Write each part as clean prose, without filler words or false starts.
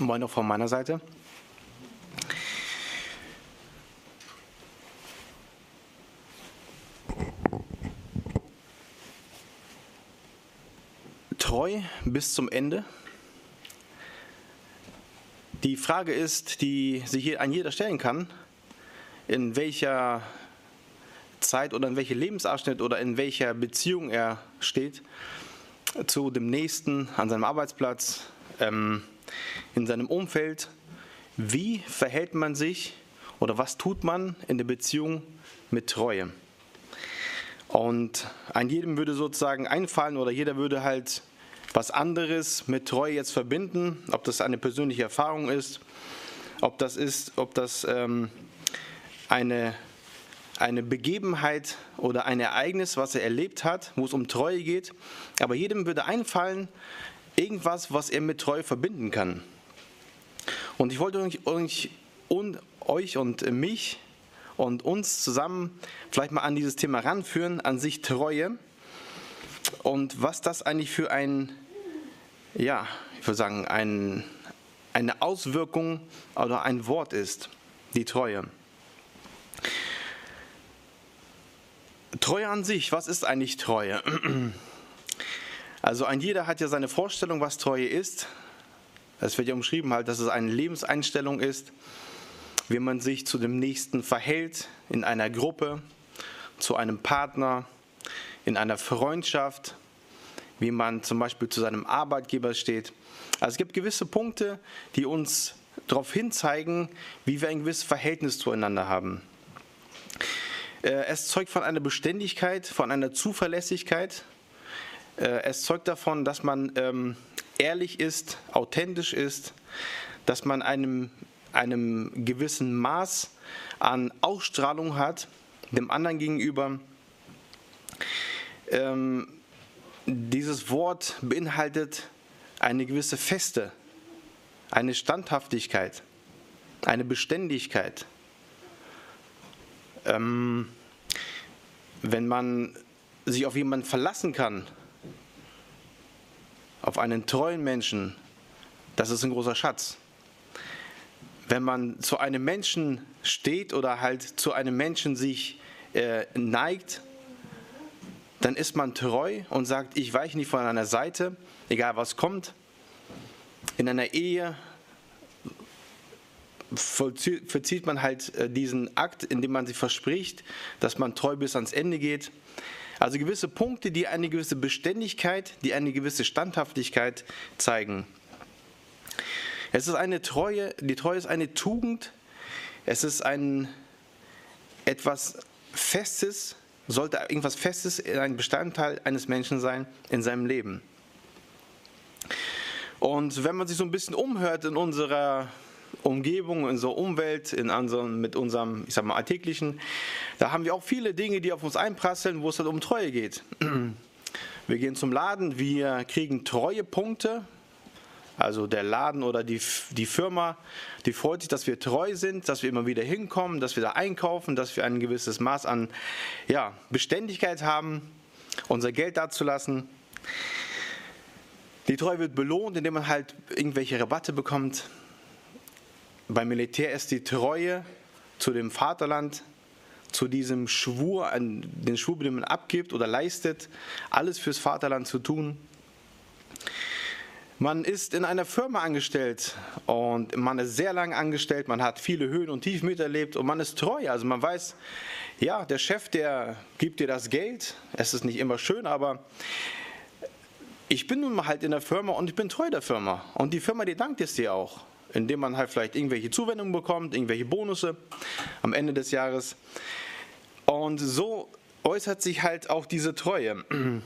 Moin auch von meiner Seite. Treu bis zum Ende. Die Frage ist, die sich hier an jeder stellen kann, in welcher Zeit oder in welchem Lebensabschnitt oder in welcher Beziehung er steht zu dem Nächsten, an seinem Arbeitsplatz, in seinem Umfeld. Wie verhält man sich oder was tut man in der Beziehung mit Treue? Und an jedem würde sozusagen einfallen oder jeder würde halt was anderes mit Treue jetzt verbinden, ob das eine persönliche Erfahrung ist, ob das eine Begebenheit oder ein Ereignis, was er erlebt hat, wo es um Treue geht. Aber jedem würde einfallen, irgendwas, was er mit Treue verbinden kann. Und ich wollte euch und mich und uns zusammen vielleicht mal an dieses Thema ranführen, an sich Treue. Und was das eigentlich für ich würde sagen, eine Auswirkung oder ein Wort ist, die Treue. Treue an sich, was ist eigentlich Treue? Also ein jeder hat ja seine Vorstellung, was Treue ist. Es wird ja umschrieben halt, dass es eine Lebenseinstellung ist, wie man sich zu dem Nächsten verhält, in einer Gruppe, zu einem Partner, in einer Freundschaft, wie man zum Beispiel zu seinem Arbeitgeber steht. Also es gibt gewisse Punkte, die uns darauf hinzeigen, wie wir ein gewisses Verhältnis zueinander haben. Es zeugt von einer Beständigkeit, von einer Zuverlässigkeit. Es zeugt davon, dass man ehrlich ist, authentisch ist, dass man einem gewissen Maß an Ausstrahlung hat, dem anderen gegenüber. Dieses Wort beinhaltet eine gewisse Feste, eine Standhaftigkeit, eine Beständigkeit. Wenn man sich auf jemanden verlassen kann, auf einen treuen Menschen, das ist ein großer Schatz. Wenn man zu einem Menschen steht oder halt zu einem Menschen sich neigt, dann ist man treu und sagt, ich weiche nicht von einer Seite, egal was kommt. In einer Ehe vollzieht man halt diesen Akt, indem man sich verspricht, dass man treu bis ans Ende geht. Also gewisse Punkte, die eine gewisse Beständigkeit, die eine gewisse Standhaftigkeit zeigen. Es ist eine Treue, die Treue ist eine Tugend, es ist etwas Festes, sollte irgendwas Festes ein Bestandteil eines Menschen sein in seinem Leben. Und wenn man sich so ein bisschen umhört in unserer Umgebung, in unserer Umwelt, mit unserem, ich sag mal, Alltäglichen, da haben wir auch viele Dinge, die auf uns einprasseln, wo es halt um Treue geht. Wir gehen zum Laden, wir kriegen Treuepunkte. Also der Laden oder die Firma, die freut sich, dass wir treu sind, dass wir immer wieder hinkommen, dass wir da einkaufen, dass wir ein gewisses Maß an Beständigkeit haben, unser Geld dazulassen. Die Treue wird belohnt, indem man halt irgendwelche Rabatte bekommt. Beim Militär ist die Treue zu dem Vaterland, zu diesem Schwur, den Schwur, den man abgibt oder leistet, alles fürs Vaterland zu tun. Man ist in einer Firma angestellt und man ist sehr lange angestellt, man hat viele Höhen und Tiefen miterlebt und man ist treu. Also man weiß, ja, der Chef, der gibt dir das Geld, es ist nicht immer schön, aber ich bin nun mal halt in der Firma und ich bin treu der Firma. Und die Firma, die dankt es dir auch, indem man halt vielleicht irgendwelche Zuwendungen bekommt, irgendwelche Bonusse am Ende des Jahres. Und so äußert sich halt auch diese Treue.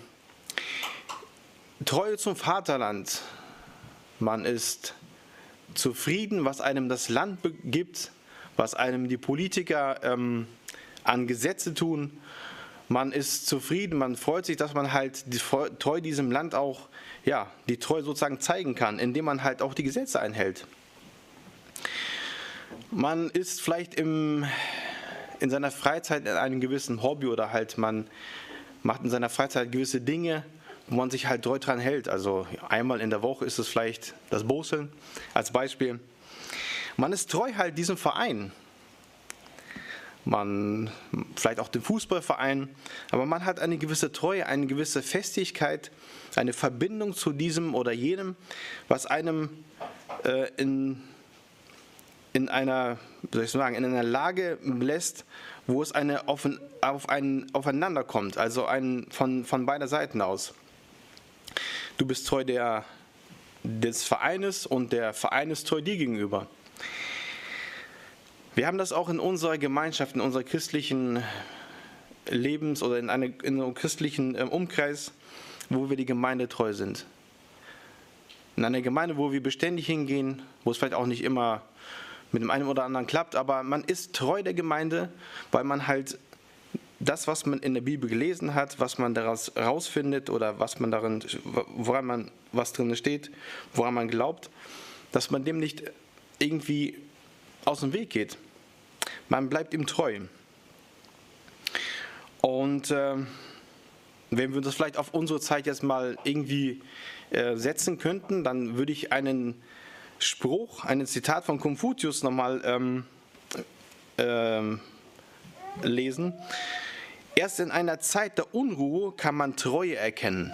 Treue zum Vaterland. Man ist zufrieden, was einem das Land gibt, was einem die Politiker an Gesetze tun. Man ist zufrieden, man freut sich, dass man halt treu diesem Land auch die Treue sozusagen zeigen kann, indem man halt auch die Gesetze einhält. Man ist vielleicht in seiner Freizeit in einem gewissen Hobby oder halt man macht in seiner Freizeit gewisse Dinge, wo man sich halt treu dran hält. Also einmal in der Woche ist es vielleicht das Boseln als Beispiel. Man ist treu halt diesem Verein. Man vielleicht auch dem Fußballverein, aber man hat eine gewisse Treue, eine gewisse Festigkeit, eine Verbindung zu diesem oder jenem, was einem in einer, wie soll ich sagen, in einer Lage lässt, wo es ein Aufeinander kommt, also von beider Seiten aus. Du bist treu des Vereines und der Verein ist treu dir gegenüber. Wir haben das auch in unserer Gemeinschaft, in unserer christlichen Lebens- oder in einem christlichen Umkreis, wo wir die Gemeinde treu sind. In einer Gemeinde, wo wir beständig hingehen, wo es vielleicht auch nicht immer mit dem einen oder anderen klappt, aber man ist treu der Gemeinde, weil man halt das, was man in der Bibel gelesen hat, was man daraus rausfindet oder was drin steht, woran man glaubt, dass man dem nicht irgendwie aus dem Weg geht. Man bleibt ihm treu. Und wenn wir das vielleicht auf unsere Zeit jetzt mal irgendwie setzen könnten, dann würde ich einen Spruch, ein Zitat von Konfuzius nochmal lesen. Erst in einer Zeit der Unruhe kann man Treue erkennen.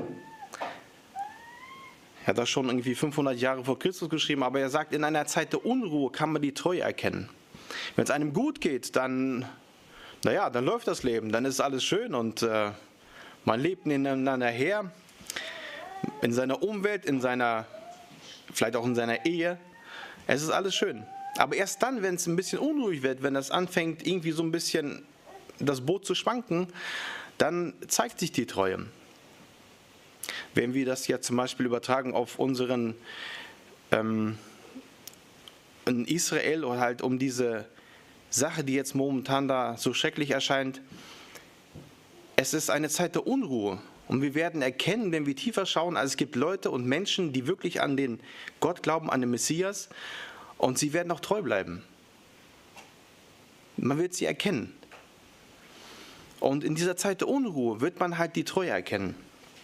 Er hat das schon irgendwie 500 Jahre vor Christus geschrieben, aber er sagt, in einer Zeit der Unruhe kann man die Treue erkennen. Wenn es einem gut geht, dann läuft das Leben, dann ist alles schön und man lebt nebeneinander her, in seiner Umwelt, vielleicht auch in seiner Ehe. Es ist alles schön. Aber erst dann, wenn es ein bisschen unruhig wird, wenn das anfängt, irgendwie so ein bisschen das Boot zu schwanken, dann zeigt sich die Treue. Wenn wir das jetzt zum Beispiel übertragen auf unseren in Israel oder halt um diese Sache, die jetzt momentan da so schrecklich erscheint, es ist eine Zeit der Unruhe. Und wir werden erkennen, wenn wir tiefer schauen, also es gibt Leute und Menschen, die wirklich an den Gott glauben, an den Messias, und sie werden auch treu bleiben. Man wird sie erkennen. Und in dieser Zeit der Unruhe wird man halt die Treue erkennen.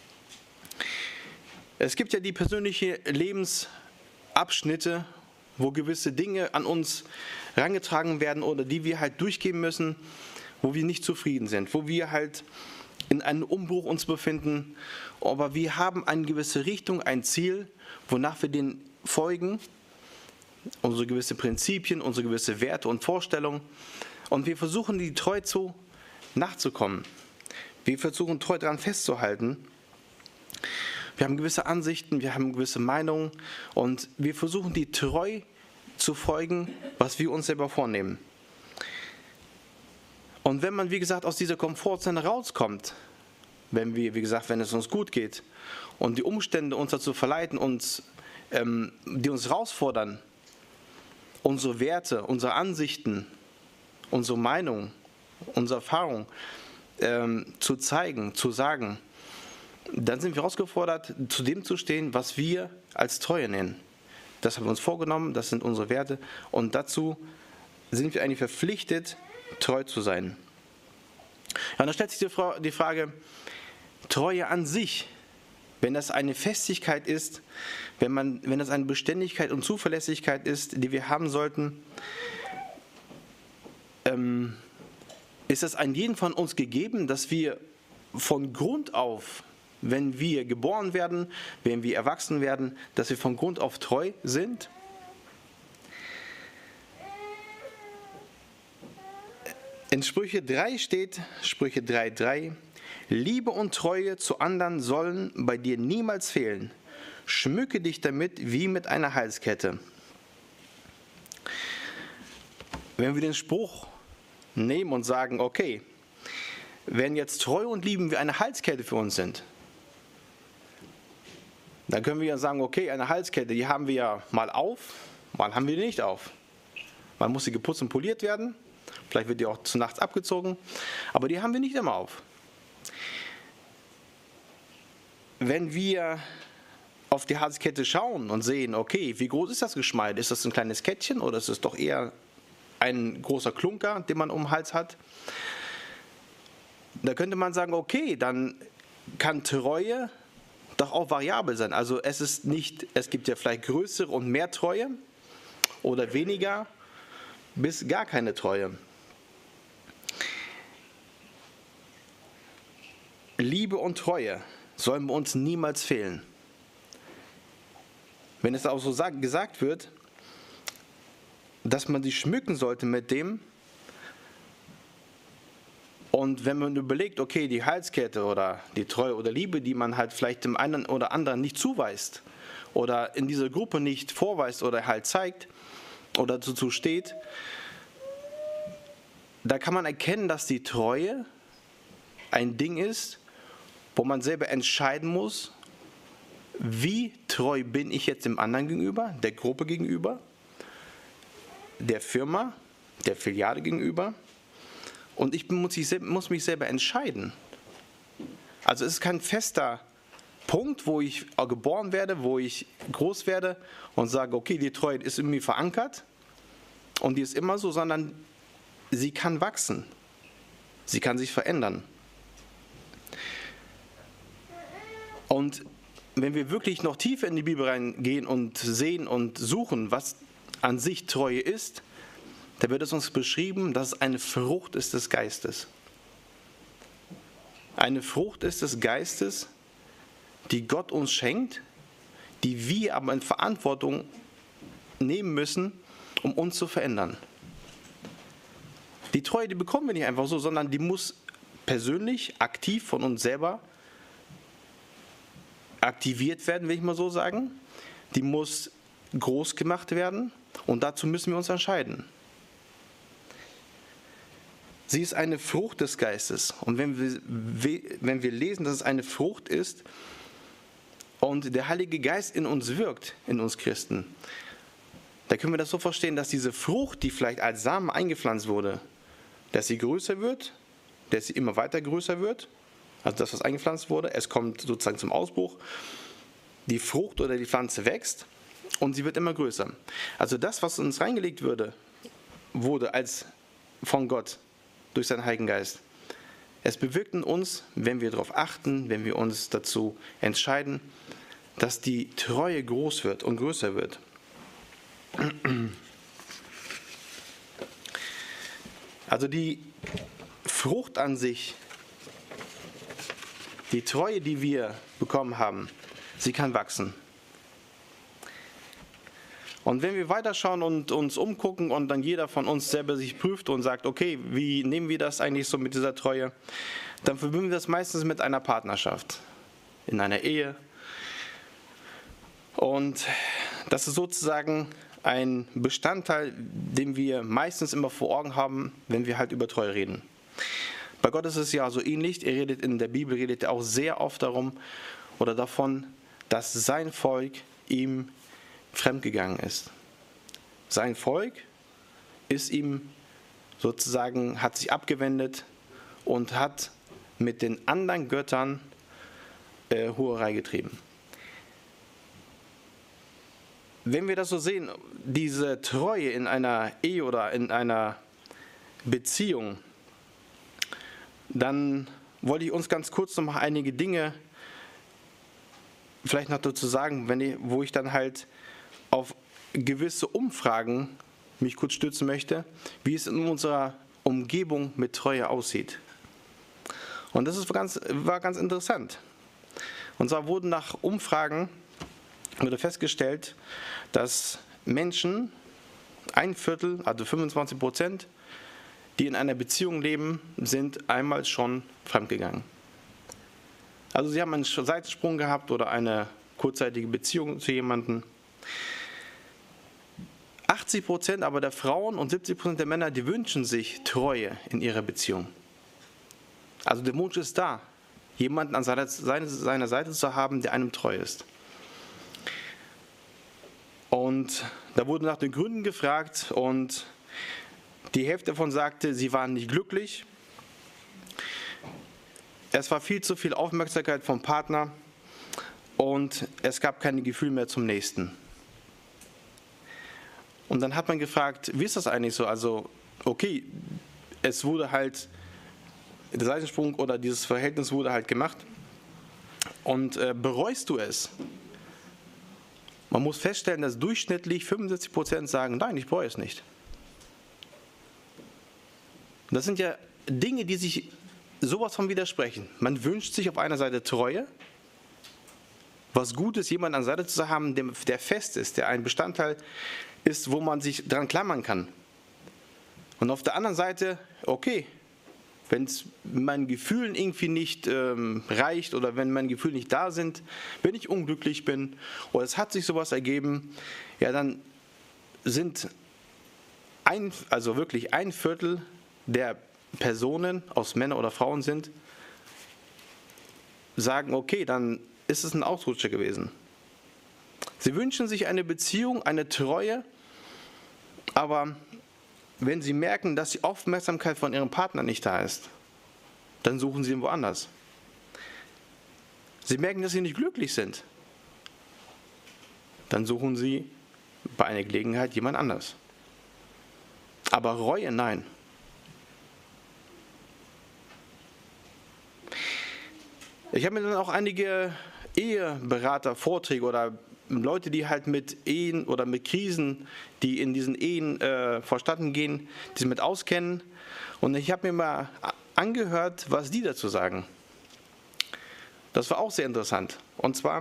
Es gibt ja die persönlichen Lebensabschnitte, wo gewisse Dinge an uns herangetragen werden oder die wir halt durchgehen müssen, wo wir nicht zufrieden sind, wo wir halt in einem Umbruch uns befinden, aber wir haben eine gewisse Richtung, ein Ziel, wonach wir den folgen, unsere gewisse Prinzipien, unsere gewisse Werte und Vorstellungen, und wir versuchen die treu nachzukommen. Wir versuchen treu daran festzuhalten. Wir haben gewisse Ansichten, wir haben gewisse Meinungen und wir versuchen die treu zu folgen, was wir uns selber vornehmen. Und wenn man, wie gesagt, aus dieser Komfortzone rauskommt, wenn es uns gut geht und die Umstände uns dazu verleiten, die uns herausfordern, unsere Werte, unsere Ansichten, unsere Meinung, unsere Erfahrung zu zeigen, zu sagen, dann sind wir herausgefordert, zu dem zu stehen, was wir als Treue nennen. Das haben wir uns vorgenommen, das sind unsere Werte und dazu sind wir eigentlich verpflichtet, treu zu sein. Ja, und dann stellt sich die Frage, Treue an sich, wenn das eine Festigkeit ist, wenn das eine Beständigkeit und Zuverlässigkeit ist, die wir haben sollten, ist es an jeden von uns gegeben, dass wir von Grund auf, wenn wir geboren werden, wenn wir erwachsen werden, dass wir von Grund auf treu sind? In Sprüche 3 steht, Sprüche 3,3, Liebe und Treue zu anderen sollen bei dir niemals fehlen. Schmücke dich damit wie mit einer Halskette. Wenn wir den Spruch nehmen und sagen, okay, wenn jetzt Treue und Lieben wie eine Halskette für uns sind, dann können wir ja sagen, okay, eine Halskette, die haben wir ja mal auf, mal haben wir die nicht auf. Mal muss sie geputzt und poliert werden, vielleicht wird die auch zu nachts abgezogen, aber die haben wir nicht immer auf. Wenn wir auf die Halskette schauen und sehen, okay, wie groß ist das Geschmeide? Ist das ein kleines Kettchen oder ist es doch eher ein großer Klunker, den man um den Hals hat? Da könnte man sagen, okay, dann kann Treue doch auch variabel sein. Also es gibt ja vielleicht größere und mehr Treue oder weniger bis gar keine Treue. Liebe und Treue sollen bei uns niemals fehlen. Wenn es auch so gesagt wird, dass man sich schmücken sollte mit dem, und wenn man überlegt, okay, die Heilskette oder die Treue oder Liebe, die man halt vielleicht dem einen oder anderen nicht zuweist oder in dieser Gruppe nicht vorweist oder halt zeigt oder dazu steht, da kann man erkennen, dass die Treue ein Ding ist, wo man selber entscheiden muss, wie treu bin ich jetzt dem anderen gegenüber, der Gruppe gegenüber, der Firma, der Filiale gegenüber. Und ich muss mich selber entscheiden. Also es ist kein fester Punkt, wo ich geboren werde, wo ich groß werde und sage, okay, die Treue ist in mir verankert und die ist immer so, sondern sie kann wachsen. Sie kann sich verändern. Und wenn wir wirklich noch tiefer in die Bibel reingehen und sehen und suchen, was an sich Treue ist, da wird es uns beschrieben, dass es eine Frucht ist des Geistes. Eine Frucht ist des Geistes, die Gott uns schenkt, die wir aber in Verantwortung nehmen müssen, um uns zu verändern. Die Treue, die bekommen wir nicht einfach so, sondern die muss persönlich, aktiv von uns selber aktiviert werden, will ich mal so sagen. Die muss groß gemacht werden und dazu müssen wir uns entscheiden. Sie ist eine Frucht des Geistes. Und wenn wir lesen, dass es eine Frucht ist und der Heilige Geist in uns wirkt, in uns Christen, da können wir das so verstehen, dass diese Frucht, die vielleicht als Samen eingepflanzt wurde, dass sie größer wird, dass sie immer weiter größer wird, also das, was eingepflanzt wurde, es kommt sozusagen zum Ausbruch, die Frucht oder die Pflanze wächst und sie wird immer größer. Also das, was uns reingelegt wurde als von Gott, durch seinen Heiligen Geist. Es bewirkt in uns, wenn wir darauf achten, wenn wir uns dazu entscheiden, dass die Treue groß wird und größer wird. Also die Frucht an sich, die Treue, die wir bekommen haben, sie kann wachsen. Und wenn wir weiterschauen und uns umgucken und dann jeder von uns selber sich prüft und sagt, okay, wie nehmen wir das eigentlich so mit dieser Treue, dann verbinden wir das meistens mit einer Partnerschaft, in einer Ehe. Und das ist sozusagen ein Bestandteil, den wir meistens immer vor Augen haben, wenn wir halt über Treue reden. Bei Gott ist es ja so ähnlich, in der Bibel redet er auch sehr oft davon, dass sein Volk ihm fremdgegangen ist. Sein Volk ist ihm sozusagen, hat sich abgewendet und hat mit den anderen Göttern Hurerei getrieben. Wenn wir das so sehen, diese Treue in einer Ehe oder in einer Beziehung, dann wollte ich uns ganz kurz noch mal einige Dinge vielleicht noch dazu sagen, wo ich dann halt auf gewisse Umfragen mich kurz stützen möchte, wie es in unserer Umgebung mit Treue aussieht. Und das war ganz interessant. Und zwar wurden nach Umfragen festgestellt, dass Menschen, ein Viertel, also 25%, die in einer Beziehung leben, sind einmal schon fremdgegangen. Also sie haben einen Seitensprung gehabt oder eine kurzzeitige Beziehung zu jemandem. 80% aber der Frauen und 70% der Männer, die wünschen sich Treue in ihrer Beziehung. Also der Wunsch ist da, jemanden an seiner Seite zu haben, der einem treu ist. Und da wurde nach den Gründen gefragt und die Hälfte davon sagte, sie waren nicht glücklich. Es war viel zu viel Aufmerksamkeit vom Partner und es gab kein Gefühl mehr zum Nächsten. Und dann hat man gefragt, wie ist das eigentlich so? Also, okay, es wurde halt, der Seitensprung oder dieses Verhältnis wurde halt gemacht Und bereust du es? Man muss feststellen, dass durchschnittlich 75% sagen, nein, ich bereue es nicht. Das sind ja Dinge, die sich sowas von widersprechen. Man wünscht sich auf einer Seite Treue, was Gutes, jemanden an der Seite zu haben, der fest ist, der ein Bestandteil ist, wo man sich dran klammern kann. Und auf der anderen Seite, okay, wenn es meinen Gefühlen irgendwie nicht reicht oder wenn meine Gefühle nicht da sind, wenn ich unglücklich bin oder es hat sich sowas ergeben, ja, dann sind wirklich 1/4 der Personen, aus Männer oder Frauen sind, sagen, okay, dann ist es ein Ausrutscher gewesen. Sie wünschen sich eine Beziehung, eine Treue, aber wenn sie merken, dass die Aufmerksamkeit von ihrem Partner nicht da ist, dann suchen sie ihn woanders. Sie merken, dass sie nicht glücklich sind, dann suchen sie bei einer Gelegenheit jemand anders. Aber Reue, nein. Ich habe mir dann auch einige Eheberater-Vorträge oder Leute, die halt mit Ehen oder mit Krisen, die in diesen Ehen vonstatten gehen, die sich mit auskennen. Und ich habe mir mal angehört, was die dazu sagen. Das war auch sehr interessant. Und zwar,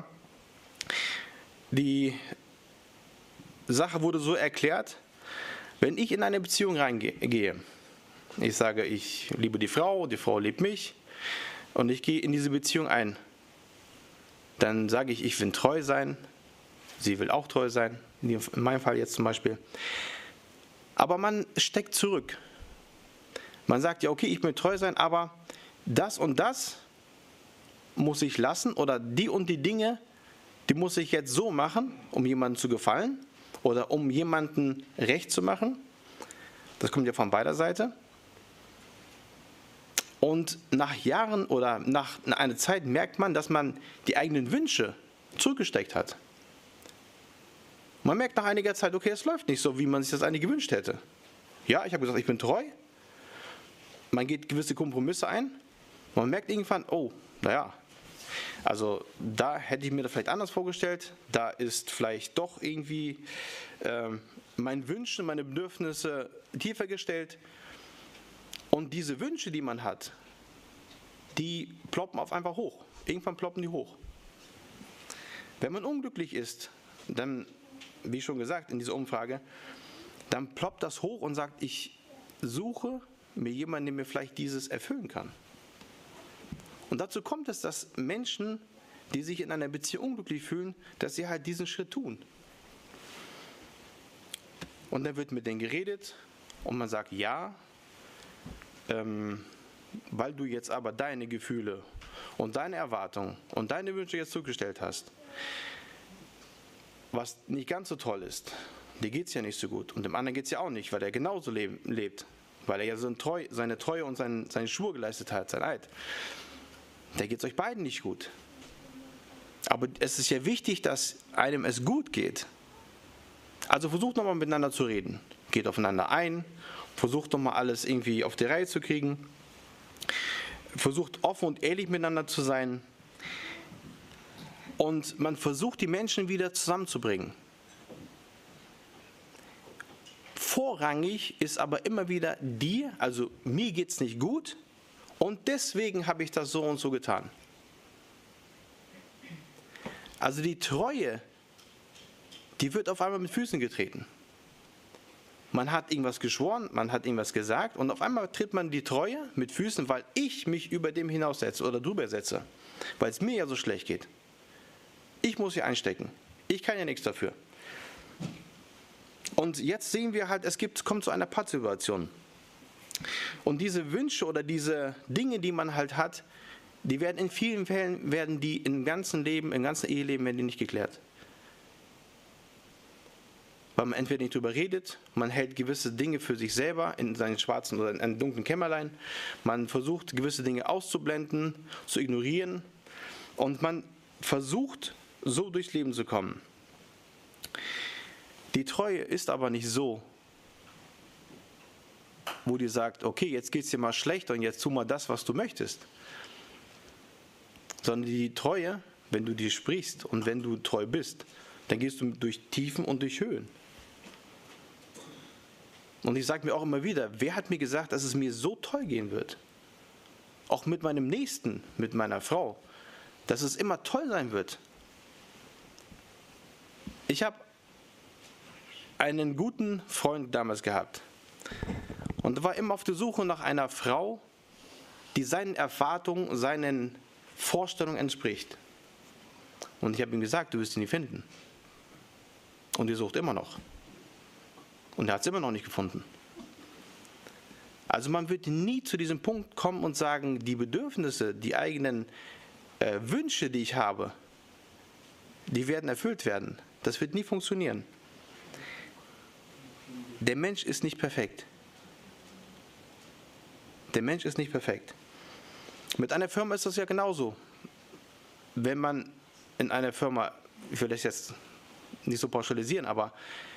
die Sache wurde so erklärt, wenn ich in eine Beziehung reingehe, ich sage, ich liebe die Frau liebt mich, und ich gehe in diese Beziehung ein, dann sage ich, ich will treu sein, sie will auch treu sein, in meinem Fall jetzt zum Beispiel. Aber man steckt zurück. Man sagt ja, okay, ich will treu sein, aber das und das muss ich lassen oder die und die Dinge, die muss ich jetzt so machen, um jemandem zu gefallen oder um jemandem recht zu machen. Das kommt ja von beider Seite. Und nach Jahren oder nach einer Zeit merkt man, dass man die eigenen Wünsche zurückgesteckt hat. Man merkt nach einiger Zeit, okay, es läuft nicht so, wie man sich das eigentlich gewünscht hätte. Ja, ich habe gesagt, ich bin treu. Man geht gewisse Kompromisse ein. Man merkt irgendwann, oh, naja, also da hätte ich mir das vielleicht anders vorgestellt. Da ist vielleicht doch irgendwie meine Wünsche, meine Bedürfnisse tiefer gestellt. Und diese Wünsche, die man hat, die ploppen auf einfach hoch. Irgendwann ploppen die hoch. Wenn man unglücklich ist, dann, wie schon gesagt in dieser Umfrage, dann ploppt das hoch und sagt, ich suche mir jemanden, der mir vielleicht dieses erfüllen kann. Und dazu kommt es, dass Menschen, die sich in einer Beziehung unglücklich fühlen, dass sie halt diesen Schritt tun. Und dann wird mit denen geredet und man sagt, ja, weil du jetzt aber deine Gefühle und deine Erwartungen und deine Wünsche jetzt zurückgestellt hast, was nicht ganz so toll ist, dir geht es ja nicht so gut und dem anderen geht es ja auch nicht, weil er genauso lebt, weil er ja seine Treue und seinen Schwur geleistet hat, sein Eid. Da geht es euch beiden nicht gut. Aber es ist ja wichtig, dass einem es gut geht. Also versucht nochmal miteinander zu reden. Geht aufeinander ein. Versucht nochmal alles irgendwie auf die Reihe zu kriegen. Versucht offen und ehrlich miteinander zu sein. Und man versucht, die Menschen wieder zusammenzubringen. Vorrangig ist aber immer wieder dir, also mir geht es nicht gut und deswegen habe ich das so und so getan. Also die Treue, die wird auf einmal mit Füßen getreten. Man hat irgendwas geschworen, man hat irgendwas gesagt und auf einmal tritt man die Treue mit Füßen, weil ich mich über dem hinaussetze oder drüber setze, weil es mir ja so schlecht geht. Ich muss hier einstecken. Ich kann ja nichts dafür. Und jetzt sehen wir halt, kommt zu einer Pattsituation. Und diese Wünsche oder diese Dinge, die man halt hat, die werden in vielen Fällen, im ganzen Eheleben werden die nicht geklärt. Weil man entweder nicht drüber redet, man hält gewisse Dinge für sich selber in seinen schwarzen oder in einem dunklen Kämmerlein, man versucht gewisse Dinge auszublenden, zu ignorieren und man versucht so durchs Leben zu kommen. Die Treue ist aber nicht so, wo die sagt, okay, jetzt geht es dir mal schlecht und jetzt tu mal das, was du möchtest. Sondern die Treue wenn du dir sprichst und wenn du treu bist, dann gehst du durch Tiefen und durch Höhen. Und ich sage mir auch immer wieder, wer hat mir gesagt, dass es mir so toll gehen wird? Auch mit meinem Nächsten, mit meiner Frau, dass es immer toll sein wird. Ich habe einen guten Freund damals gehabt und war immer auf der Suche nach einer Frau, die seinen Erwartungen, seinen Vorstellungen entspricht. Und ich habe ihm gesagt, du wirst ihn nie finden. Und er sucht immer noch. Und er hat es immer noch nicht gefunden. Also man wird nie zu diesem Punkt kommen und sagen, die Bedürfnisse, die eigenen Wünsche, die ich habe, die werden erfüllt werden. Das wird nie funktionieren. Der Mensch ist nicht perfekt. Der Mensch ist nicht perfekt. Mit einer Firma ist das ja genauso. Wenn man in einer Firma, ich will das jetzt nicht so pauschalisieren, aber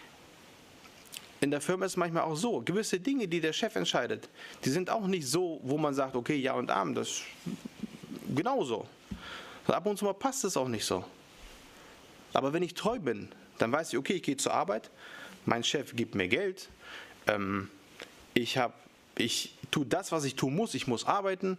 in der Firma ist es manchmal auch so, gewisse Dinge, die der Chef entscheidet, die sind auch nicht so, wo man sagt, okay, ja und Amen, das ist genauso. Ab und zu mal passt es auch nicht so. Aber wenn ich treu bin, dann weiß ich, okay, ich gehe zur Arbeit, mein Chef gibt mir Geld, ich tue das, was ich tun muss, ich muss arbeiten,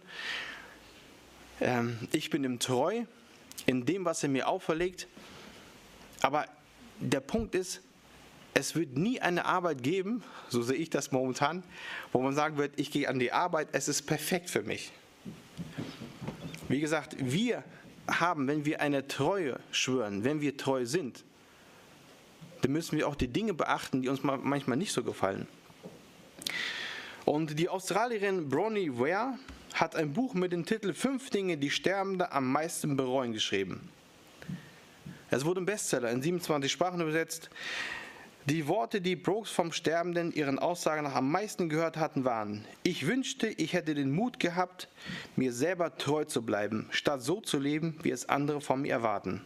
ich bin ihm treu in dem, was er mir auferlegt. Aber der Punkt ist, es wird nie eine Arbeit geben, so sehe ich das momentan, wo man sagen wird, ich gehe an die Arbeit, es ist perfekt für mich. Wie gesagt, wir haben, wenn wir eine Treue schwören, wenn wir treu sind, dann müssen wir auch die Dinge beachten, die uns manchmal nicht so gefallen. Und die Australierin Bronnie Ware hat ein Buch mit dem Titel 5 Dinge, die Sterbende am meisten bereuen geschrieben. Es wurde ein Bestseller in 27 Sprachen übersetzt. Die Worte, die Brooks vom Sterbenden ihren Aussagen nach am meisten gehört hatten, waren: Ich wünschte, ich hätte den Mut gehabt, mir selber treu zu bleiben, statt so zu leben, wie es andere von mir erwarten.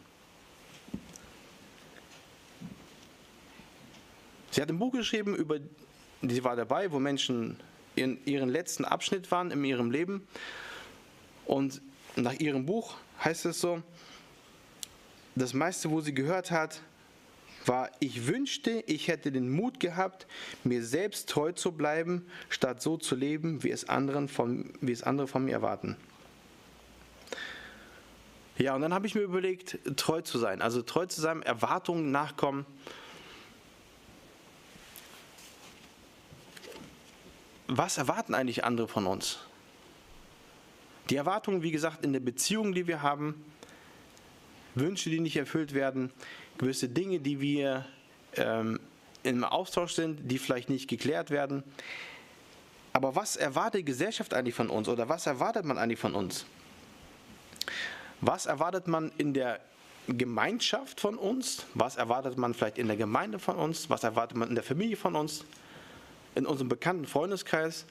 Sie hat ein Buch geschrieben, sie war dabei, wo Menschen in ihrem letzten Abschnitt waren in ihrem Leben. Und nach ihrem Buch heißt es so, das meiste, wo sie gehört hat, war: Ich wünschte, ich hätte den Mut gehabt, mir selbst treu zu bleiben, statt so zu leben, wie es andere von mir erwarten. Ja, und dann habe ich mir überlegt, treu zu sein. Also treu zu sein, Erwartungen nachkommen. Was erwarten eigentlich andere von uns? Die Erwartungen, wie gesagt, in der Beziehung, die wir haben, Wünsche, die nicht erfüllt werden, gewisse Dinge, die wir im Austausch sind, die vielleicht nicht geklärt werden. Aber was erwartet die Gesellschaft eigentlich von uns oder was erwartet man eigentlich von uns? Was erwartet man in der Gemeinschaft von uns? Was erwartet man vielleicht in der Gemeinde von uns? Was erwartet man in der Familie von uns? In unserem bekannten Freundeskreis?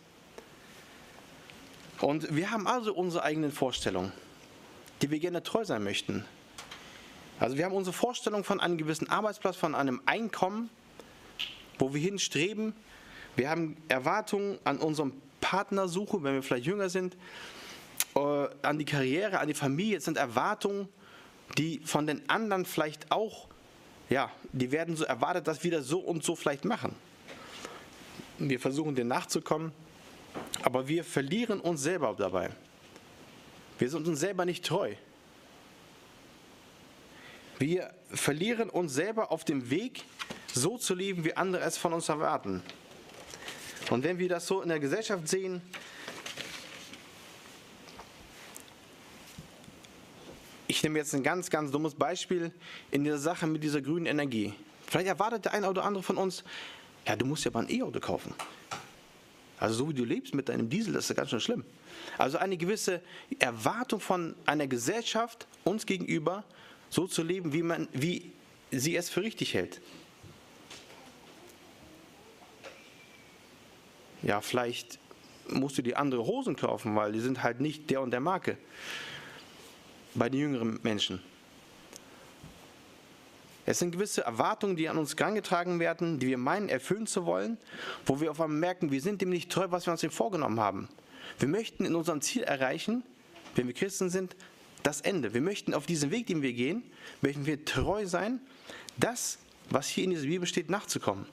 Und wir haben also unsere eigenen Vorstellungen, die wir gerne treu sein möchten. Also wir haben unsere Vorstellung von einem gewissen Arbeitsplatz, von einem Einkommen, wo wir hinstreben. Wir haben Erwartungen an unserem Partnersuche, wenn wir vielleicht jünger sind, an die Karriere, an die Familie. Es sind Erwartungen, die von den anderen vielleicht auch, ja, die werden so erwartet, dass wir das so und so vielleicht machen. Wir versuchen dem nachzukommen, aber wir verlieren uns selber dabei. Wir sind uns selber nicht treu. Wir verlieren uns selber auf dem Weg, so zu leben, wie andere es von uns erwarten. Und wenn wir das so in der Gesellschaft sehen, ich nehme jetzt ein ganz, ganz dummes Beispiel in dieser Sache mit dieser grünen Energie. Vielleicht erwartet der eine oder andere von uns, ja, du musst ja mal ein E-Auto kaufen. Also so wie du lebst mit deinem Diesel, das ist ja ganz schön schlimm. Also eine gewisse Erwartung von einer Gesellschaft uns gegenüber, so zu leben, wie sie es für richtig hält. Ja, vielleicht musst du dir andere Hosen kaufen, weil die sind halt nicht der und der Marke. Bei den jüngeren Menschen. Es sind gewisse Erwartungen, die an uns herangetragen werden, die wir meinen, erfüllen zu wollen, wo wir auf einmal merken, wir sind dem nicht treu, was wir uns vorgenommen haben. Wir möchten in unserem Ziel erreichen, wenn wir Christen sind, das Ende. Wir möchten auf diesem Weg, den wir gehen, möchten wir treu sein, das, was hier in dieser Bibel steht, nachzukommen.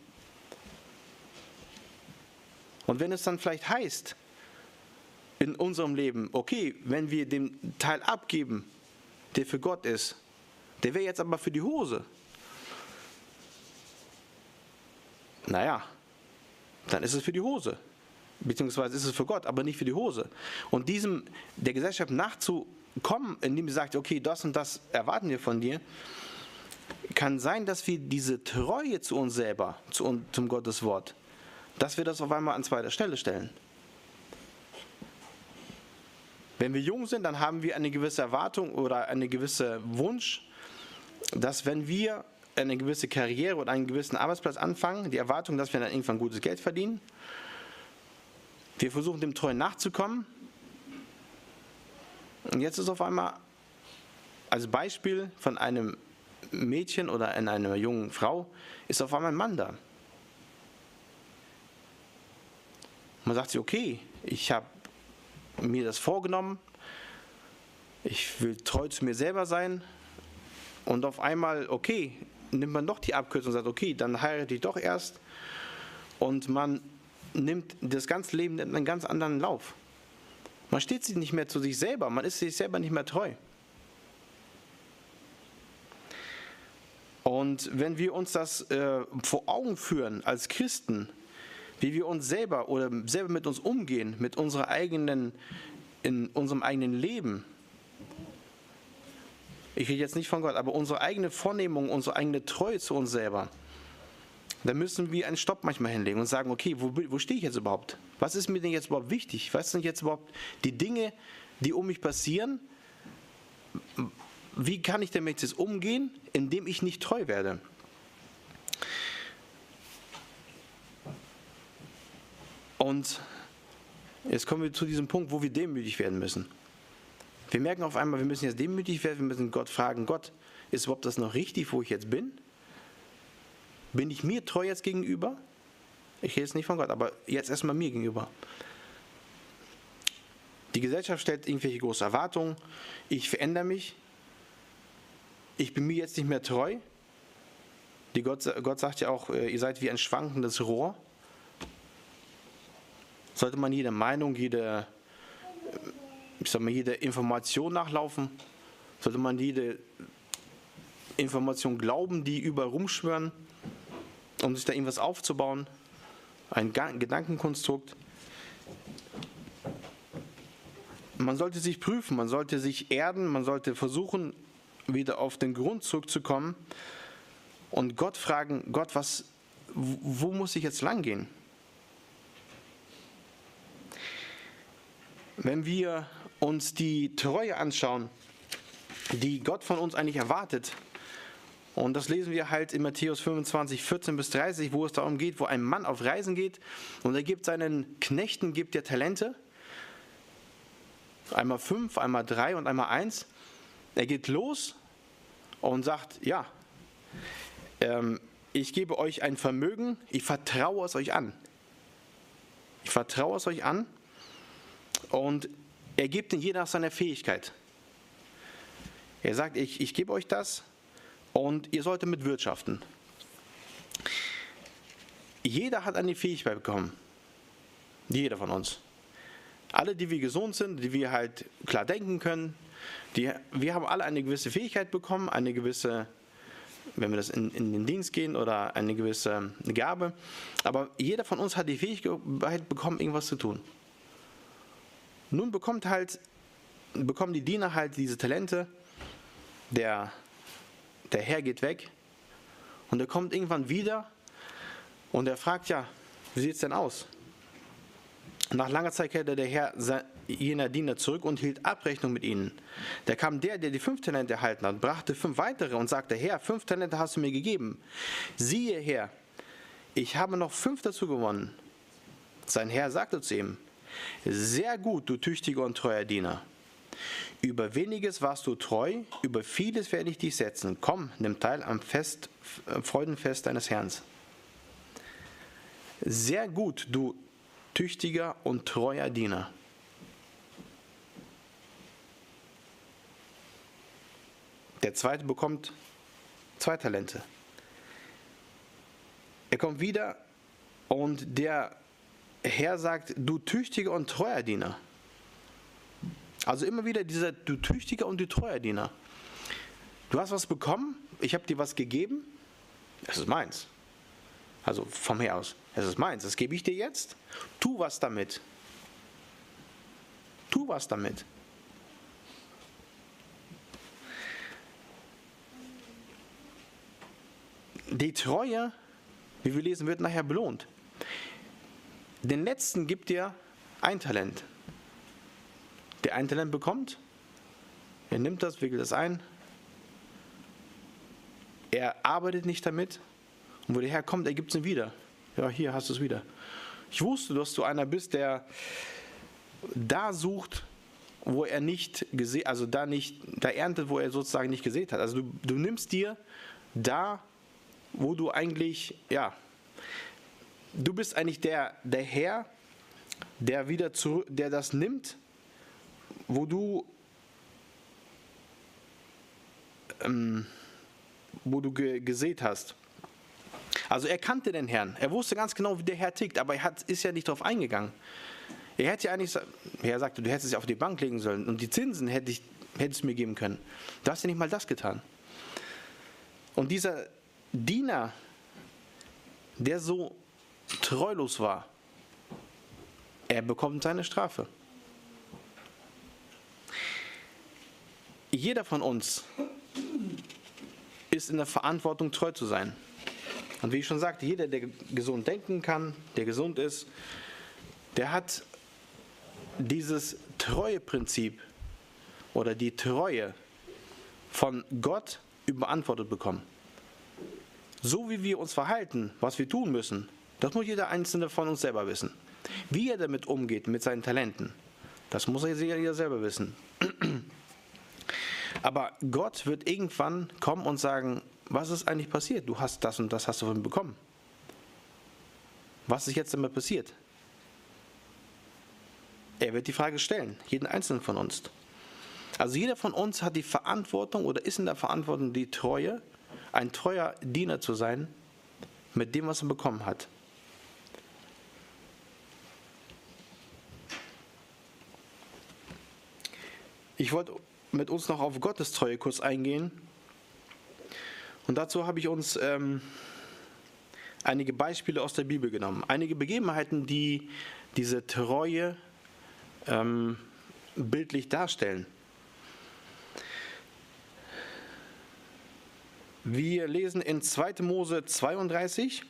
Und wenn es dann vielleicht heißt, in unserem Leben, okay, wenn wir den Teil abgeben, der für Gott ist, der wäre jetzt aber für die Hose. Naja, dann ist es für die Hose. Beziehungsweise ist es für Gott, aber nicht für die Hose. Und der Gesellschaft nachzukommen, indem sie sagt, okay, das und das erwarten wir von dir, kann sein, dass wir diese Treue zu uns selber, zum Gottes Wort, dass wir das auf einmal an zweiter Stelle stellen. Wenn wir jung sind, dann haben wir eine gewisse Erwartung oder einen gewissen Wunsch, dass wenn wir eine gewisse Karriere oder einen gewissen Arbeitsplatz anfangen, die Erwartung, dass wir dann irgendwann gutes Geld verdienen. Wir versuchen dem Treuen nachzukommen. Und jetzt ist auf einmal als Beispiel von einem Mädchen oder einer jungen Frau ist auf einmal ein Mann da. Man sagt sich, okay, ich habe mir das vorgenommen, ich will treu zu mir selber sein und auf einmal, okay, nimmt man doch die Abkürzung und sagt, okay, dann heirate ich doch erst und man nimmt das ganze Leben in einen ganz anderen Lauf. Man steht sich nicht mehr zu sich selber, man ist sich selber nicht mehr treu. Und wenn wir uns das vor Augen führen als Christen, wie wir uns selber mit uns umgehen, mit in unserem eigenen Leben. Ich rede jetzt nicht von Gott, aber unsere eigene Vornehmung, unsere eigene Treue zu uns selber. Da müssen wir einen Stopp manchmal hinlegen und sagen, okay, wo stehe ich jetzt überhaupt? Was ist mir denn jetzt überhaupt wichtig? Was sind jetzt überhaupt die Dinge, die um mich passieren? Wie kann ich damit jetzt umgehen, indem ich nicht treu werde? Und jetzt kommen wir zu diesem Punkt, wo wir demütig werden müssen. Wir merken auf einmal, wir müssen jetzt demütig werden, wir müssen Gott fragen, Gott, ist überhaupt das noch richtig, wo ich jetzt bin? Bin ich mir treu jetzt gegenüber? Ich rede jetzt nicht von Gott, aber jetzt erstmal mir gegenüber. Die Gesellschaft stellt irgendwelche große Erwartungen, ich verändere mich, ich bin mir jetzt nicht mehr treu. Gott sagt ja auch, ihr seid wie ein schwankendes Rohr. Sollte man jeder Meinung, jede Information nachlaufen? Sollte man jede Information glauben, die überall rumschwören, um sich da irgendwas aufzubauen? Ein Gedankenkonstrukt. Man sollte sich prüfen, man sollte sich erden, man sollte versuchen, wieder auf den Grund zurückzukommen und Gott fragen, Gott, wo muss ich jetzt lang gehen? Wenn wir uns die Treue anschauen, die Gott von uns eigentlich erwartet, und das lesen wir halt in Matthäus 25, 14 bis 30, wo es darum geht, wo ein Mann auf Reisen geht und er gibt seinen Knechten Talente, einmal 5, einmal 3 und einmal 1. Er geht los und sagt, ja, ich gebe euch ein Vermögen, ich vertraue es euch an. Ich vertraue es euch an. Und er gibt ihnen jeder nach seiner Fähigkeit. Er sagt, ich gebe euch das und ihr sollt damit wirtschaften. Jeder hat eine Fähigkeit bekommen. Jeder von uns. Alle, die wir gesund sind, die wir halt klar denken können, wir haben alle eine gewisse Fähigkeit bekommen, eine gewisse, wenn wir das in den Dienst gehen, oder eine gewisse Gabe. Aber jeder von uns hat die Fähigkeit bekommen, irgendwas zu tun. Nun bekommen die Diener halt diese Talente, der Herr geht weg und er kommt irgendwann wieder und er fragt, ja, wie sieht es denn aus? Nach langer Zeit kehrte der Herr jener Diener zurück und hielt Abrechnung mit ihnen. Da kam der die 5 Talente erhalten hat, brachte 5 weitere und sagte, Herr, 5 Talente hast du mir gegeben. Siehe her, ich habe noch 5 dazu gewonnen. Sein Herr sagte zu ihm, sehr gut, du tüchtiger und treuer Diener. Über weniges warst du treu, über vieles werde ich dich setzen. Komm, nimm teil am Freudenfest deines Herrn. Sehr gut, du tüchtiger und treuer Diener. Der zweite bekommt 2 Talente. Er kommt wieder und der Herr sagt, du tüchtiger und treuer Diener. Also immer wieder dieser, du tüchtiger und du treuer Diener. Du hast was bekommen, ich habe dir was gegeben, es ist meins. Also vom Herr aus, es ist meins, das gebe ich dir jetzt. Tu was damit. Tu was damit. Die Treue, wie wir lesen, wird nachher belohnt. Den letzten gibt dir 1 Talent. Der 1 Talent bekommt, er nimmt das, wickelt das ein, er arbeitet nicht damit und wo der Herr kommt, er gibt es ihm wieder. Ja, hier hast du es wieder. Ich wusste, dass du einer bist, der da sucht, wo er nicht gesät, also da erntet, wo er sozusagen nicht gesät hat. Also du nimmst dir da, wo du eigentlich, ja, du bist eigentlich der Herr, der wieder zurück, der das nimmt, wo du gesät hast. Also er kannte den Herrn. Er wusste ganz genau, wie der Herr tickt, aber er ist ja nicht darauf eingegangen. Er hätte ja eigentlich, er sagte, du hättest es ja auf die Bank legen sollen und die Zinsen hättest du mir geben können. Du hast ja nicht mal das getan. Und dieser Diener, der so treulos war, er bekommt seine Strafe. Jeder von uns ist in der Verantwortung, treu zu sein. Und wie ich schon sagte, jeder, der gesund denken kann, der gesund ist, der hat dieses Treueprinzip oder die Treue von Gott überantwortet bekommen. So wie wir uns verhalten, was wir tun müssen, das muss jeder Einzelne von uns selber wissen. Wie er damit umgeht, mit seinen Talenten, das muss er jeder selber wissen. Aber Gott wird irgendwann kommen und sagen, was ist eigentlich passiert? Du hast das und das hast du von mir bekommen. Was ist jetzt damit passiert? Er wird die Frage stellen, jeden Einzelnen von uns. Also jeder von uns hat die Verantwortung oder ist in der Verantwortung, die Treue, ein treuer Diener zu sein, mit dem, was er bekommen hat. Ich wollte mit uns noch auf Gottes Treue kurz eingehen. Und dazu habe ich uns einige Beispiele aus der Bibel genommen. Einige Begebenheiten, die diese Treue bildlich darstellen. Wir lesen in 2. Mose 32.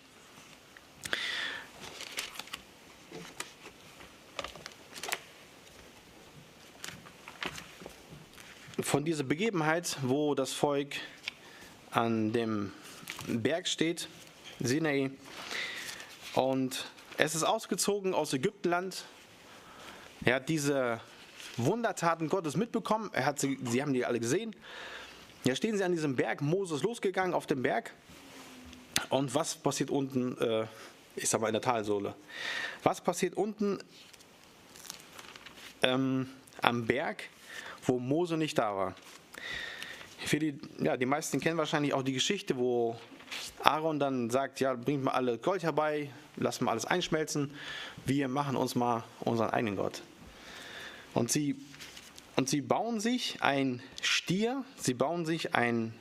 Von dieser Begebenheit, wo das Volk an dem Berg steht, Sinai, und es ist ausgezogen aus Ägyptenland. Er hat diese Wundertaten Gottes mitbekommen, sie haben die alle gesehen. Ja, stehen sie an diesem Berg, Moses losgegangen auf dem Berg. Und was passiert unten, ich sag mal in der Talsohle, was passiert unten am Berg, wo Mose nicht da war? Die meisten kennen wahrscheinlich auch die Geschichte, wo Aaron dann sagt, ja, bringt mal alle Gold herbei, lasst mal alles einschmelzen, wir machen uns mal unseren eigenen Gott. Und sie bauen sich ein Stier, sie bauen sich ein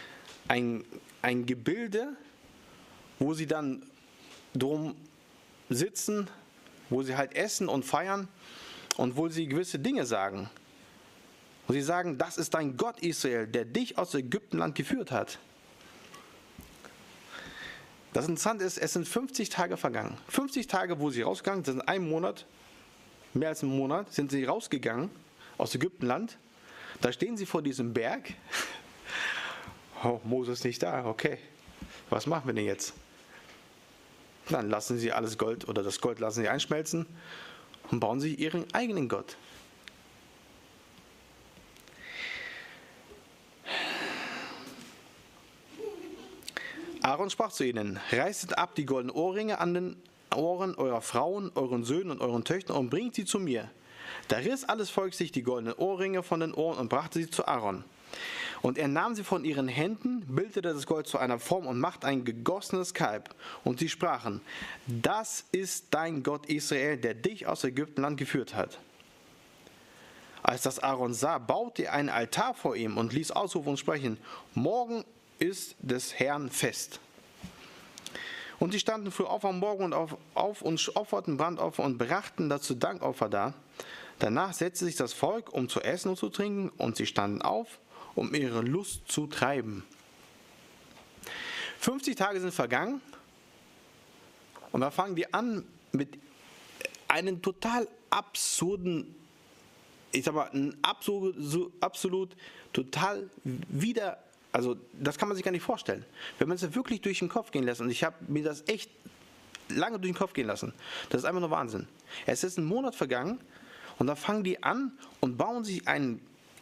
Gebilde, wo sie dann drum sitzen, wo sie halt essen und feiern und wo sie gewisse Dinge sagen. Wo sie sagen, das ist dein Gott Israel, der dich aus Ägyptenland geführt hat. Das Interessante ist, es sind 50 Tage vergangen. 50 Tage, wo sie rausgegangen sind, in einem Monat, mehr als einen Monat, sind sie rausgegangen aus Ägyptenland. Da stehen sie vor diesem Berg. Oh, Moses ist nicht da, okay. Was machen wir denn jetzt? Dann lassen sie alles Gold oder das Gold lassen sie einschmelzen und bauen sich ihren eigenen Gott. Aaron sprach zu ihnen, reißet ab die goldenen Ohrringe an den Ohren eurer Frauen, euren Söhnen und euren Töchtern und bringt sie zu mir. Da riss alles Volk sich die goldenen Ohrringe von den Ohren und brachte sie zu Aaron. Und er nahm sie von ihren Händen, bildete das Gold zu einer Form und machte ein gegossenes Kalb. Und sie sprachen, das ist dein Gott Israel, der dich aus Ägyptenland geführt hat. Als das Aaron sah, baute er einen Altar vor ihm und ließ ausrufen und sprechen, morgen ist des Herrn Fest. Und sie standen früh auf am Morgen und auf und opferten Brandopfer und brachten dazu Dankopfer dar. Danach setzte sich das Volk, um zu essen und zu trinken, und sie standen auf, um ihre Lust zu treiben. 50 Tage sind vergangen und da fangen die an mit einem total absurden, ich sag mal, ein absolut total wieder, also das kann man sich gar nicht vorstellen. Wenn man es wirklich durch den Kopf gehen lässt, und ich habe mir das echt lange durch den Kopf gehen lassen, das ist einfach nur Wahnsinn. Es ist ein Monat vergangen und da fangen die an und bauen sich ein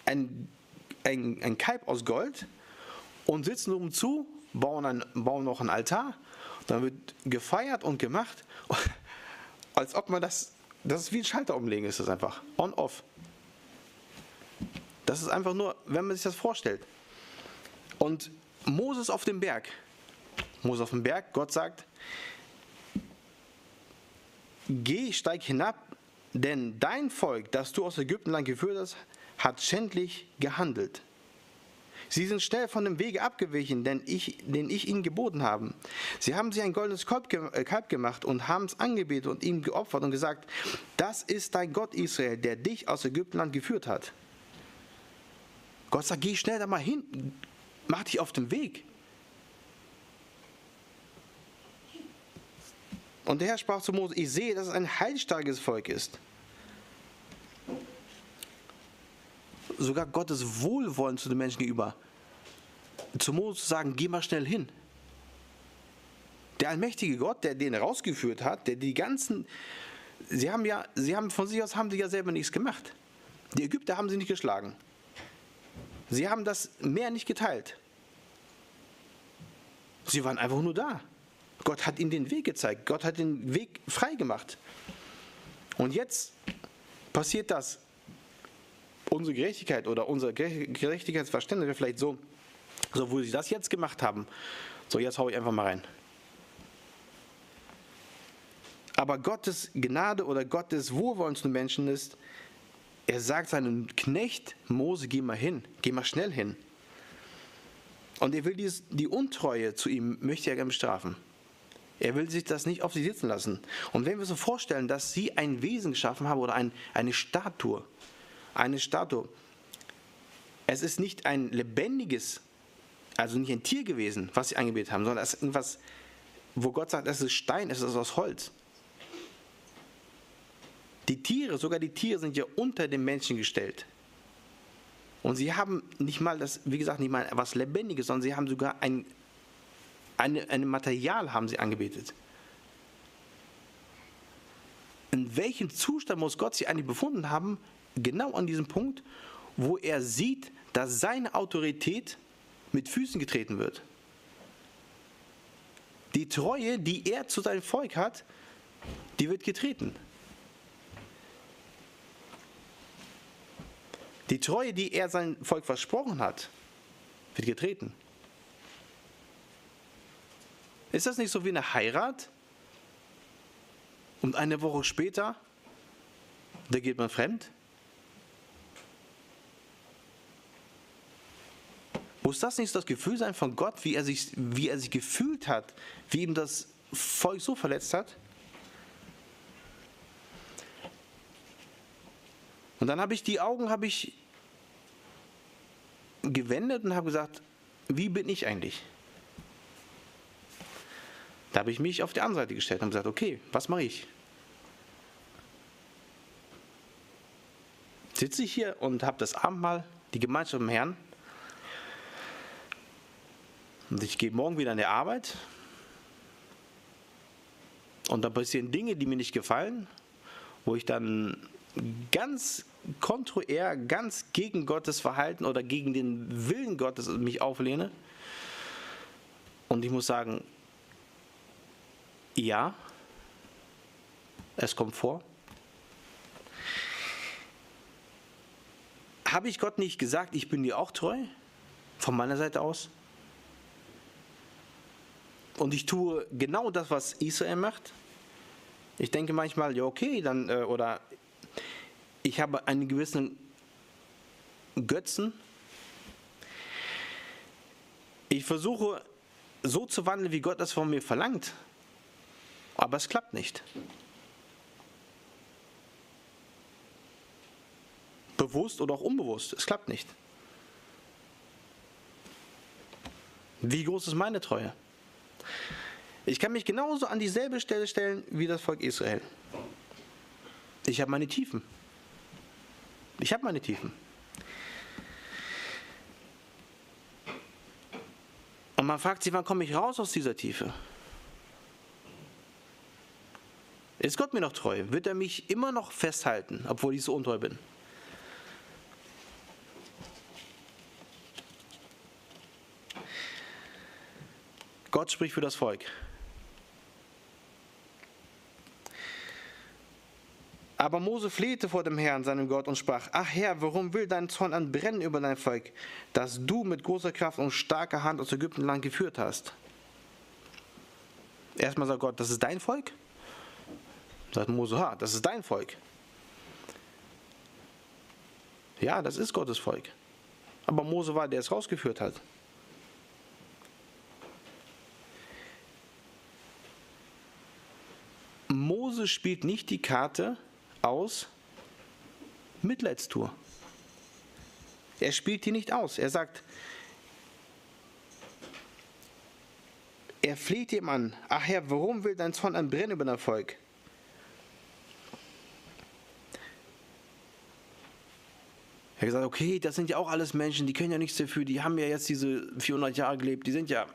Kalb aus Gold und sitzen oben zu, bauen noch einen Altar, dann wird gefeiert und gemacht, als ob man das ist wie ein Schalter umlegen, ist das einfach, on-off. Das ist einfach nur, wenn man sich das vorstellt. Und Moses auf dem Berg, Gott sagt, geh, steig hinab, denn dein Volk, das du aus Ägyptenland geführt hast, hat schändlich gehandelt. Sie sind schnell von dem Wege abgewichen, den ich ihnen geboten habe. Sie haben sich ein goldenes Kalb gemacht und haben es angebetet und ihm geopfert und gesagt, das ist dein Gott Israel, der dich aus Ägyptenland geführt hat. Gott sagt, geh schnell da mal hin, mach dich auf den Weg. Und der Herr sprach zu Mose, ich sehe, dass es ein heilstarkes Volk ist. Sogar Gottes Wohlwollen zu den Menschen gegenüber. Zu Mose zu sagen, geh mal schnell hin. Der allmächtige Gott, der den rausgeführt hat, der die ganzen, sie haben von sich aus ja selber nichts gemacht. Die Ägypter haben sie nicht geschlagen. Sie haben das Meer nicht geteilt. Sie waren einfach nur da. Gott hat ihnen den Weg gezeigt. Gott hat den Weg frei gemacht. Und jetzt passiert das. Unsere Gerechtigkeit oder unser Gerechtigkeitsverständnis wäre vielleicht so, wo sie das jetzt gemacht haben. So, jetzt haue ich einfach mal rein. Aber Gottes Gnade oder Gottes Wohlwollen zu den Menschen ist, er sagt seinem Knecht Mose, geh mal hin, geh mal schnell hin. Und er will die Untreue zu ihm, möchte er gerne bestrafen. Er will sich das nicht auf sich sitzen lassen. Und wenn wir so vorstellen, dass sie ein Wesen geschaffen haben oder eine Statue, es ist nicht ein lebendiges, also nicht ein Tier gewesen, was sie angebetet haben, sondern es ist irgendwas, wo Gott sagt, es ist Stein, es ist aus Holz. Sogar die Tiere sind ja unter dem Menschen gestellt. Und sie haben nicht mal nicht mal was Lebendiges, sondern sie haben sogar ein Material haben sie angebetet. In welchem Zustand muss Gott sie eigentlich befunden haben? Genau an diesem Punkt, wo er sieht, dass seine Autorität mit Füßen getreten wird. Die Treue, die er zu seinem Volk hat, die wird getreten. Die Treue, die er seinem Volk versprochen hat, wird getreten. Ist das nicht so wie eine Heirat? Und eine Woche später, da geht man fremd? Muss das nicht das Gefühl sein von Gott, wie er sich gefühlt hat, wie ihm das Volk so verletzt hat? Und dann habe ich die Augen gewendet und habe gesagt, wie bin ich eigentlich? Da habe ich mich auf die andere Seite gestellt und gesagt, okay, was mache ich? Sitze ich hier und habe das Abendmahl, die Gemeinschaft mit dem Herrn, und ich gehe morgen wieder an die Arbeit und da passieren Dinge, die mir nicht gefallen, wo ich dann ganz konträr, ganz gegen Gottes Verhalten oder gegen den Willen Gottes mich auflehne. Und ich muss sagen, ja, es kommt vor. Habe ich Gott nicht gesagt, ich bin dir auch treu? von meiner Seite aus. Und ich tue genau das, was Israel macht. Ich denke manchmal, ja okay, dann, oder ich habe einen gewissen Götzen. Ich versuche so zu wandeln, wie Gott das von mir verlangt. Aber es klappt nicht. Bewusst oder auch unbewusst, es klappt nicht. Wie groß ist meine Treue? Ich kann mich genauso an dieselbe Stelle stellen wie das Volk Israel. Ich habe meine Tiefen. Ich habe meine Tiefen. Und man fragt sich, wann komme ich raus aus dieser Tiefe? Ist Gott mir noch treu? Wird er mich immer noch festhalten, obwohl ich so untreu bin? Gott spricht für das Volk. Aber Mose flehte vor dem Herrn, seinem Gott, und sprach: Ach Herr, warum will dein Zorn anbrennen über dein Volk, das du mit großer Kraft und starker Hand aus Ägyptenland geführt hast? Erstmal sagt Gott: Das ist dein Volk? Sagt Mose: Ha, das ist dein Volk. Ja, das ist Gottes Volk. Aber Mose war, der es rausgeführt hat. Mose spielt nicht die Karte aus Mitleidstour. Er spielt die nicht aus. Er sagt, er fleht ihm an: Ach Herr, warum will dein Zorn anbrennen über dein Volk? Er hat gesagt, okay, das sind ja auch alles Menschen, die können ja nichts dafür, die haben ja jetzt diese 400 Jahre gelebt, die sind ja...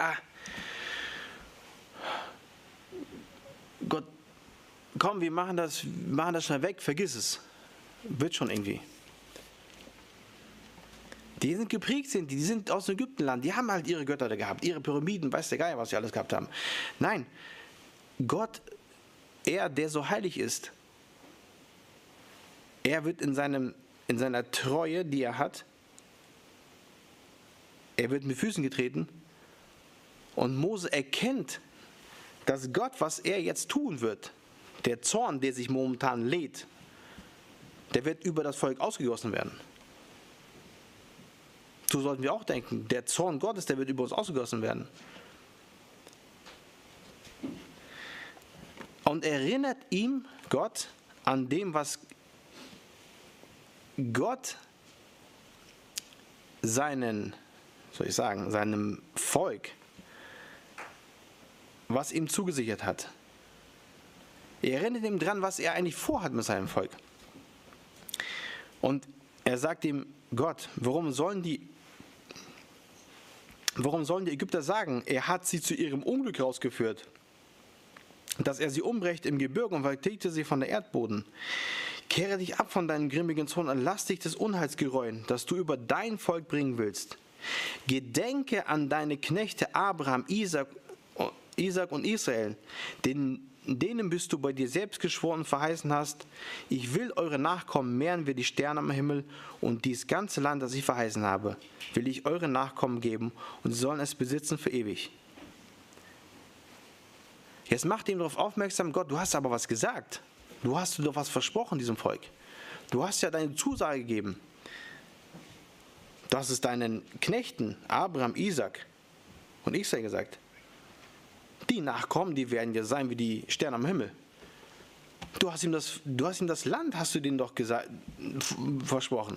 Gott, komm, wir machen das schnell weg, vergiss es. Wird schon irgendwie. Die sind geprägt, die sind aus dem Ägyptenland, die haben halt ihre Götter da gehabt, ihre Pyramiden, weiß der Geier, was sie alles gehabt haben. Nein, Gott, er, der so heilig ist, er wird in seiner Treue, die er hat, er wird mit Füßen getreten, und Mose erkennt, dass Gott, was er jetzt tun wird, der Zorn, der sich momentan lädt, der wird über das Volk ausgegossen werden. So sollten wir auch denken, der Zorn Gottes, der wird über uns ausgegossen werden. Und erinnert ihm Gott an dem, was Gott seinem Volk, was ihm zugesichert hat. Er erinnert ihm dran, was er eigentlich vorhat mit seinem Volk. Und er sagt ihm: Gott, warum sollen die Ägypter sagen, er hat sie zu ihrem Unglück rausgeführt, dass er sie umbrächt im Gebirge und vertilgte sie von der Erdboden? Kehre dich ab von deinem grimmigen Zorn und lass dich des Unheils gereuen, das du über dein Volk bringen willst. Gedenke an deine Knechte Abraham, Isaac und Israel, denen bist du bei dir selbst geschworen und verheißen hast: Ich will eure Nachkommen mehren wie die Sterne am Himmel, und dies ganze Land, das ich verheißen habe, will ich euren Nachkommen geben, und sie sollen es besitzen für ewig. Jetzt macht ihm darauf aufmerksam: Gott, du hast aber was gesagt. Du hast doch was versprochen diesem Volk. Du hast ja deine Zusage gegeben. Du hast es deinen Knechten Abraham, Isaac und Israel gesagt. Die Nachkommen, die werden ja sein wie die Sterne am Himmel. Du hast ihm das Land, hast du denen doch versprochen.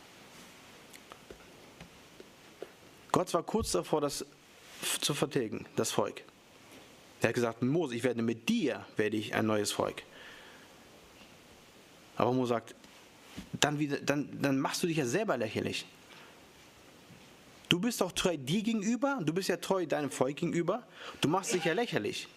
Gott war kurz davor, das zu vertilgen, das Volk. Er hat gesagt: Mose, mit dir werde ich ein neues Volk. Aber Mose sagt, dann machst du dich ja selber lächerlich. Du bist doch treu dir gegenüber, du bist ja treu deinem Volk gegenüber, du machst dich ja lächerlich.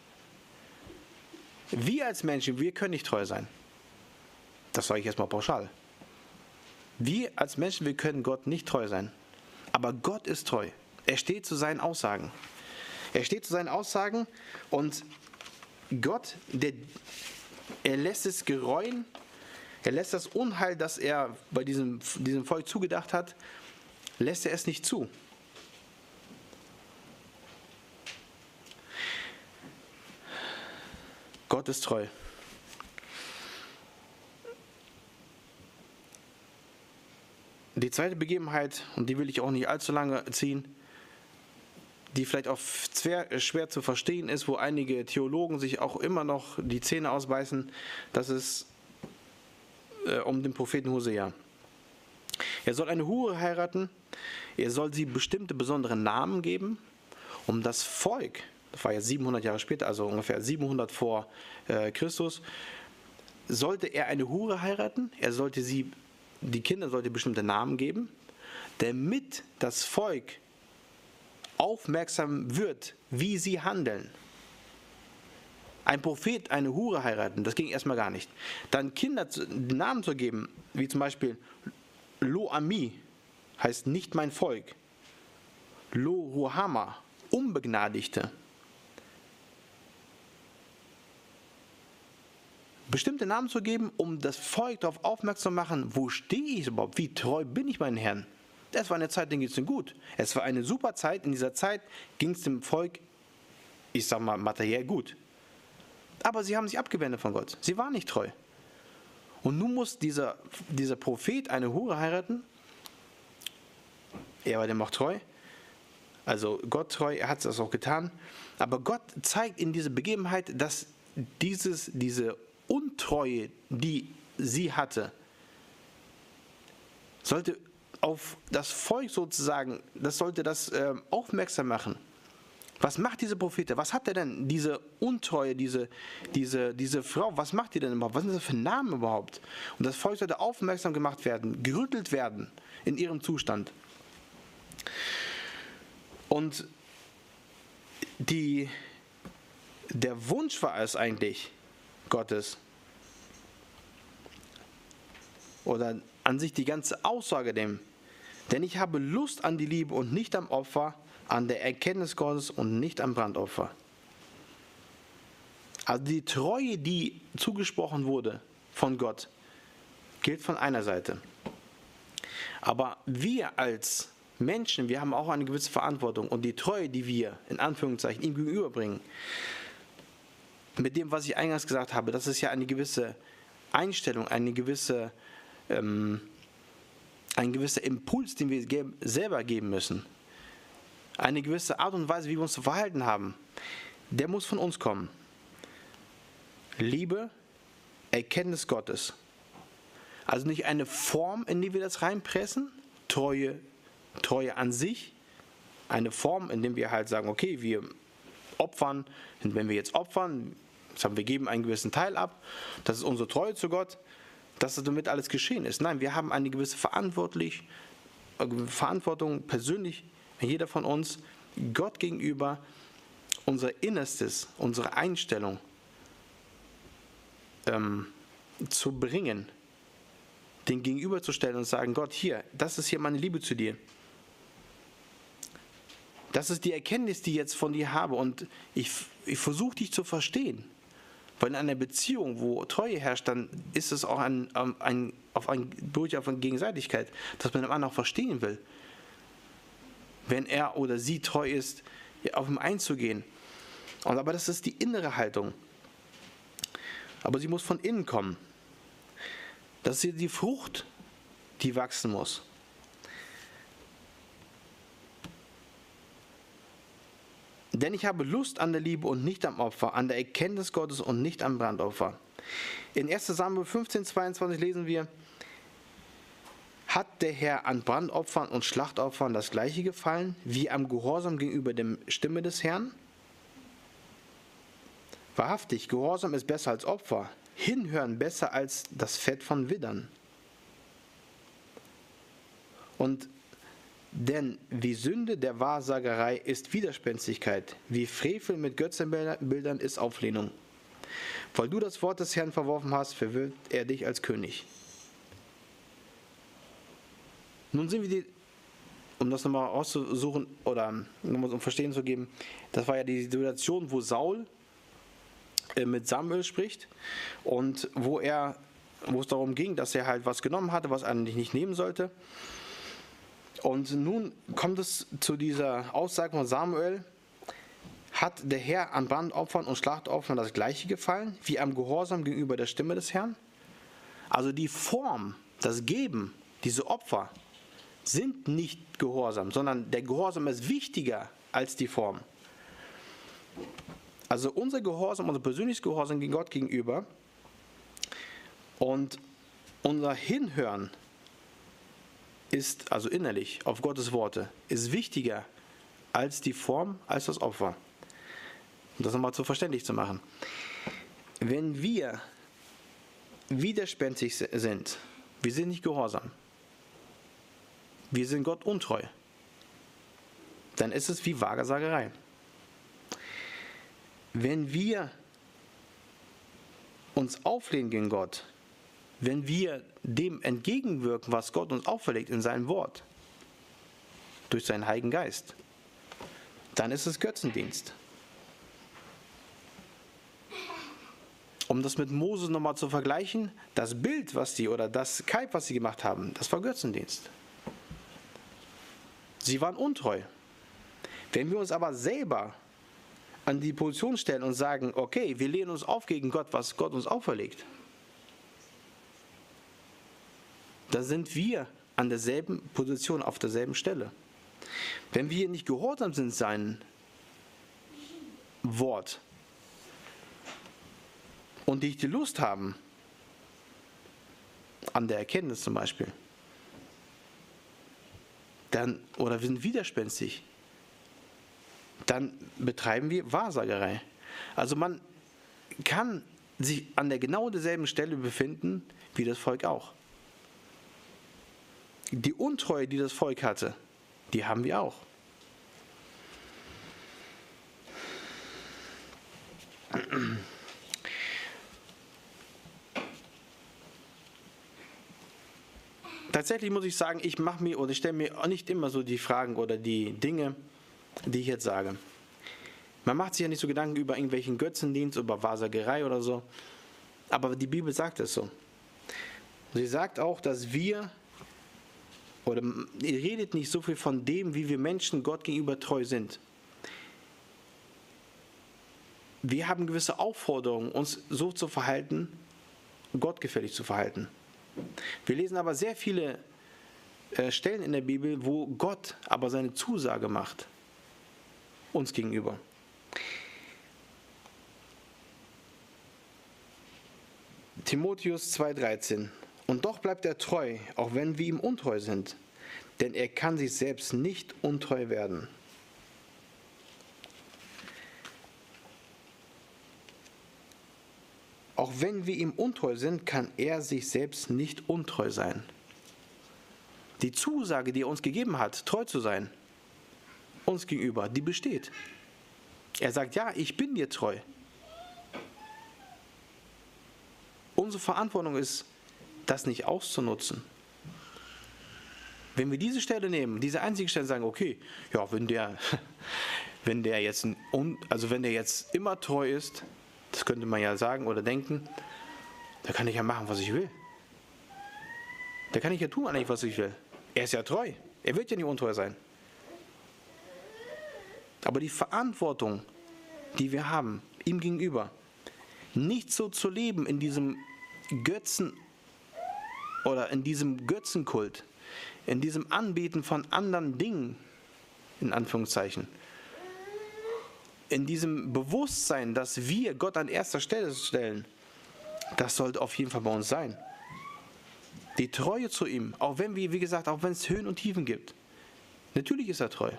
Wir als Menschen, wir können nicht treu sein. Das sage ich jetzt mal pauschal. Wir als Menschen, wir können Gott nicht treu sein. Aber Gott ist treu. Er steht zu seinen Aussagen. Er steht zu seinen Aussagen, und Gott, er lässt es gereuen, er lässt das Unheil, das er bei diesem Volk zugedacht hat, lässt er es nicht zu. Gott ist treu. Die zweite Begebenheit, und die will ich auch nicht allzu lange ziehen, die vielleicht auch schwer zu verstehen ist, wo einige Theologen sich auch immer noch die Zähne ausbeißen, das ist um den Propheten Hosea. Er soll eine Hure heiraten, er soll sie bestimmte besondere Namen geben, um das Volk, das war ja 700 Jahre später, also ungefähr 700 vor Christus, sollte er eine Hure heiraten, die Kinder sollte bestimmte Namen geben, damit das Volk aufmerksam wird, wie sie handeln. Ein Prophet eine Hure heiraten, das ging erstmal gar nicht. Dann Kinder Namen zu geben, wie zum Beispiel Lo-Ami, heißt nicht mein Volk. Lo-Ruhama, Unbegnadigte. Bestimmte Namen zu geben, um das Volk darauf aufmerksam zu machen, wo stehe ich überhaupt, wie treu bin ich meinen Herrn. Das war eine Zeit, denen ging es ihm gut. Es war eine super Zeit, in dieser Zeit ging es dem Volk, ich sag mal, materiell gut. Aber sie haben sich abgewendet von Gott. Sie waren nicht treu. Und nun muss dieser Prophet eine Hure heiraten. Er war dem auch treu. Also Gott treu, er hat das auch getan. Aber Gott zeigt in dieser Begebenheit, dass diese Untreue, die sie hatte, sollte auf das Volk sozusagen, das sollte das aufmerksam machen. Was macht dieser Prophet? Was hat er denn, diese Untreue, diese Frau, was macht die denn überhaupt? Was sind das für Namen überhaupt? Und das Volk sollte aufmerksam gemacht werden, gerüttelt werden in ihrem Zustand. Und der Wunsch war es eigentlich Gottes, oder an sich die ganze Aussage denn ich habe Lust an die Liebe und nicht am Opfer, an der Erkenntnis Gottes und nicht am Brandopfer. Also die Treue, die zugesprochen wurde von Gott, gilt von einer Seite. Aber wir als Menschen, wir haben auch eine gewisse Verantwortung, und die Treue, die wir in Anführungszeichen ihm gegenüberbringen, mit dem, was ich eingangs gesagt habe, das ist ja eine gewisse Einstellung, ein gewisser Impuls, den wir selber geben müssen. Eine gewisse Art und Weise, wie wir uns zu verhalten haben, der muss von uns kommen. Liebe, Erkenntnis Gottes. Also nicht eine Form, in die wir das reinpressen, Treue an sich, eine Form, in der wir halt sagen, okay, wir opfern, und wenn wir jetzt opfern, wir geben einen gewissen Teil ab, das ist unsere Treue zu Gott, dass damit alles geschehen ist. Nein, wir haben eine gewisse Verantwortung persönlich, jeder von uns, Gott gegenüber, unser Innerstes, unsere Einstellung zu bringen, den gegenüberzustellen und sagen, Gott, das ist hier meine Liebe zu dir. Das ist die Erkenntnis, die ich jetzt von dir habe, und ich versuche dich zu verstehen. Weil in einer Beziehung, wo Treue herrscht, dann ist es auch beruht auf eine Gegenseitigkeit, dass man den anderen auch verstehen will. Wenn er oder sie treu ist, auf ihn einzugehen. Aber das ist die innere Haltung. Aber sie muss von innen kommen. Das ist die Frucht, die wachsen muss. Denn ich habe Lust an der Liebe und nicht am Opfer, an der Erkenntnis Gottes und nicht am Brandopfer. In 1. Samuel 15,22 lesen wir: Hat der Herr an Brandopfern und Schlachtopfern das gleiche gefallen, wie am Gehorsam gegenüber der Stimme des Herrn? Wahrhaftig, Gehorsam ist besser als Opfer, Hinhören besser als das Fett von Widdern. Denn wie Sünde der Wahrsagerei ist Widerspenstigkeit, wie Frevel mit Götzenbildern ist Auflehnung. Weil du das Wort des Herrn verworfen hast, verwirrt er dich als König. Nun sind wir um das nochmal auszusuchen oder nochmal um Verstehen zu geben, das war ja die Situation, wo Saul mit Samuel spricht und wo es darum ging, dass er halt was genommen hatte, was er eigentlich nicht nehmen sollte. Und nun kommt es zu dieser Aussage von Samuel: Hat der Herr an Brandopfern und Schlachtopfern das Gleiche gefallen, wie am Gehorsam gegenüber der Stimme des Herrn? Also die Form, das Geben, diese Opfer, sind nicht Gehorsam, sondern der Gehorsam ist wichtiger als die Form. Also unser Gehorsam, unser persönliches Gehorsam gegen Gott gegenüber und unser Hinhören ist, also innerlich, auf Gottes Worte, ist wichtiger als die Form, als das Opfer. Um das nochmal so verständlich zu machen. Wenn wir widerspenstig sind, wir sind nicht gehorsam, wir sind Gott untreu, dann ist es wie Wahrsagerei. Wenn wir uns auflehnen gegen Gott, wenn wir dem entgegenwirken, was Gott uns auferlegt in seinem Wort, durch seinen Heiligen Geist, dann ist es Götzendienst. Um das mit Moses nochmal zu vergleichen, das Bild, oder das Kalb, was sie gemacht haben, das war Götzendienst. Sie waren untreu. Wenn wir uns aber selber an die Position stellen und sagen, okay, wir lehnen uns auf gegen Gott, was Gott uns auferlegt, dann sind wir an derselben Position, auf derselben Stelle. Wenn wir nicht gehorsam sind sein Wort und nicht die Lust haben, an der Erkenntnis zum Beispiel, oder wir sind widerspenstig, dann betreiben wir Wahrsagerei. Also man kann sich an der genau derselben Stelle befinden, wie das Volk auch. Die Untreue, die das Volk hatte, die haben wir auch. Tatsächlich muss ich sagen, ich stelle mir nicht immer so die Fragen oder die Dinge, die ich jetzt sage. Man macht sich ja nicht so Gedanken über irgendwelchen Götzendienst, über Wahrsagerei oder so. Aber die Bibel sagt es so. Sie sagt auch, dass ihr redet nicht so viel von dem, wie wir Menschen Gott gegenüber treu sind. Wir haben gewisse Aufforderungen, uns so zu verhalten, gottgefällig zu verhalten. Wir lesen aber sehr viele Stellen in der Bibel, wo Gott aber seine Zusage macht, uns gegenüber. Timotheus 2,13. Und doch bleibt er treu, auch wenn wir ihm untreu sind, denn er kann sich selbst nicht untreu werden. Auch wenn wir ihm untreu sind, kann er sich selbst nicht untreu sein. Die Zusage, die er uns gegeben hat, treu zu sein, uns gegenüber, die besteht. Er sagt, ja, ich bin dir treu. Unsere Verantwortung ist, das nicht auszunutzen. Wenn wir diese Stelle nehmen, diese einzige Stelle sagen, okay, ja, wenn der jetzt immer treu ist, das könnte man ja sagen oder denken, da kann ich ja machen, was ich will. Da kann ich ja tun eigentlich, was ich will. Er ist ja treu. Er wird ja nicht untreu sein. Aber die Verantwortung, die wir haben, ihm gegenüber, nicht so zu leben in diesem Götzen oder in diesem Götzenkult, in diesem Anbeten von anderen Dingen, in Anführungszeichen, in diesem Bewusstsein, dass wir Gott an erster Stelle stellen, das sollte auf jeden Fall bei uns sein. Die Treue zu ihm, auch wenn wir, wie gesagt, auch wenn es Höhen und Tiefen gibt. Natürlich ist er treu.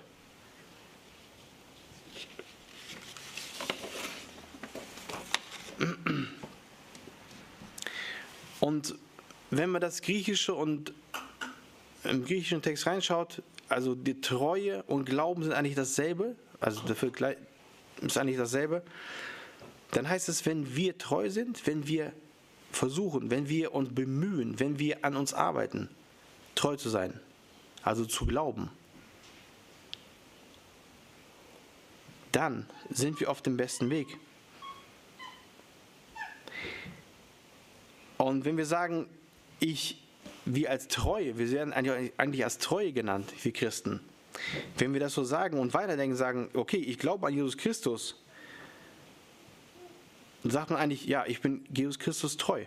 Und wenn man das Griechische und im griechischen Text reinschaut, also die Treue und Glauben sind eigentlich dasselbe, also dafür ist eigentlich dasselbe, dann heißt es, wenn wir treu sind, wenn wir versuchen, wenn wir uns bemühen, wenn wir an uns arbeiten, treu zu sein, also zu glauben, dann sind wir auf dem besten Weg. Und wenn wir sagen, wir werden eigentlich als Treue genannt, wir Christen, Wenn wir das so sagen und weiterdenken, sagen, okay, ich glaube an Jesus Christus, dann sagt man eigentlich, ja, ich bin Jesus Christus treu.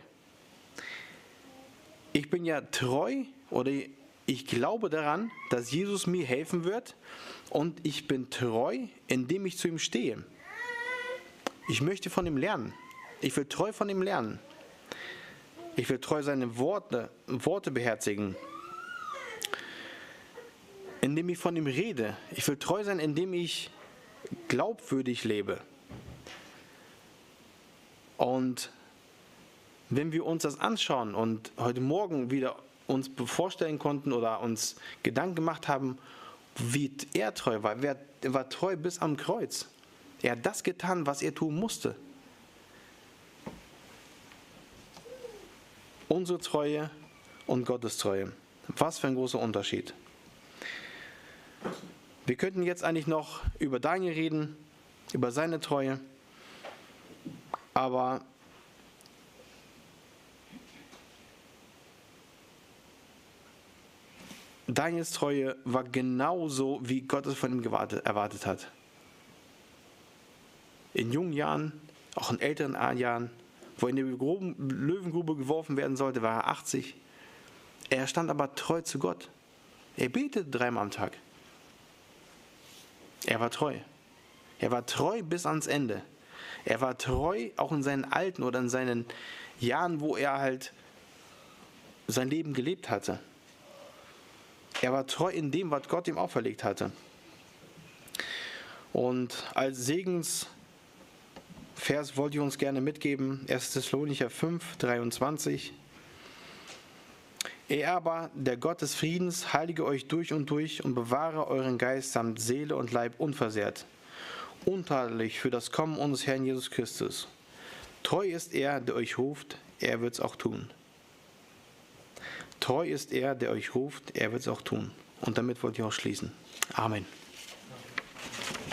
Ich bin ja treu oder ich glaube daran, dass Jesus mir helfen wird und ich bin treu, indem ich zu ihm stehe. Ich möchte von ihm lernen. Ich will treu von ihm lernen. Ich will treu seine Worte beherzigen. Indem ich von ihm rede. Ich will treu sein, indem ich glaubwürdig lebe. Und wenn wir uns das anschauen und heute Morgen wieder uns vorstellen konnten oder uns Gedanken gemacht haben, wie er treu war. Er war treu bis am Kreuz. Er hat das getan, was er tun musste. Unsere Treue und Gottes Treue. Was für ein großer Unterschied. Wir könnten jetzt eigentlich noch über Daniel reden, über seine Treue, aber Daniels Treue war genauso, wie Gott es von ihm erwartet hat. In jungen Jahren, auch in älteren Jahren, wo er in die Löwengrube geworfen werden sollte, war er 80. Er stand aber treu zu Gott. Er betete 3-mal am Tag. Er war treu. Er war treu bis ans Ende. Er war treu auch in seinen alten oder in seinen Jahren, wo er halt sein Leben gelebt hatte. Er war treu in dem, was Gott ihm auferlegt hatte. Und als Segensvers wollte ich uns gerne mitgeben, 1. Thessalonicher 5, 23. Er aber, der Gott des Friedens, heilige euch durch und bewahre euren Geist samt Seele und Leib unversehrt, untadelig für das Kommen unseres Herrn Jesus Christus. Treu ist er, der euch ruft, er wird es auch tun. Treu ist er, der euch ruft, er wird es auch tun. Und damit wollte ich auch schließen. Amen.